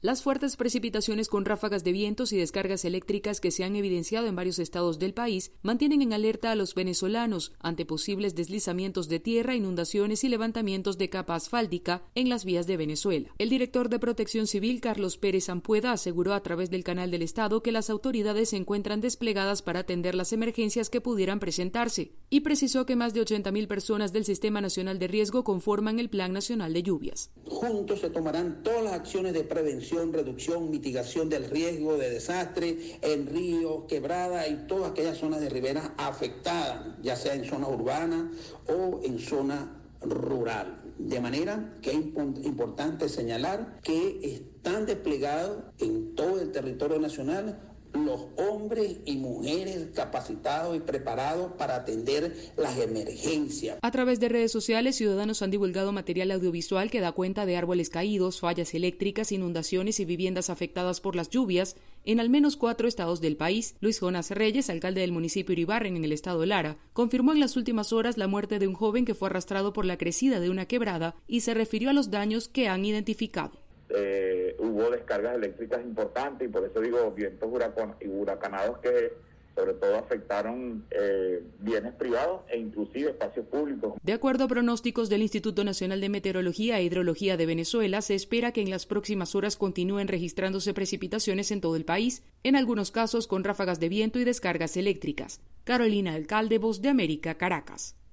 Las fuertes precipitaciones con ráfagas de vientos y descargas eléctricas que se han evidenciado en varios estados del país mantienen en alerta a los venezolanos ante posibles deslizamientos de tierra, inundaciones y levantamientos de capa asfáltica en las vías de Venezuela. El director de Protección Civil, Carlos Pérez Ampueda, aseguró a través del canal del Estado que las autoridades se encuentran desplegadas para atender las emergencias que pudieran presentarse y precisó que más de 80.000 personas del Sistema Nacional de Riesgo conforman el Plan Nacional de Lluvias. Juntos se tomarán todas las acciones de prevención, reducción, mitigación del riesgo de desastre en ríos, quebradas y todas aquellas zonas de ribera afectadas, ya sea en zona urbana o en zona rural. De manera que es importante señalar que están desplegados en todo el territorio nacional los hombres y mujeres capacitados y preparados para atender las emergencias. A través de redes sociales, ciudadanos han divulgado material audiovisual que da cuenta de árboles caídos, fallas eléctricas, inundaciones y viviendas afectadas por las lluvias en al menos 4 estados del país. Luis Jonas Reyes, alcalde del municipio Iribarren en el estado Lara, confirmó en las últimas horas la muerte de un joven que fue arrastrado por la crecida de una quebrada y se refirió a los daños que han identificado. Hubo descargas eléctricas importantes y por eso digo vientos huracanados que sobre todo afectaron bienes privados e inclusive espacios públicos. De acuerdo a pronósticos del Instituto Nacional de Meteorología e Hidrología de Venezuela, se espera que en las próximas horas continúen registrándose precipitaciones en todo el país, en algunos casos con ráfagas de viento y descargas eléctricas. Carolina Alcalde, Voz de América, Caracas.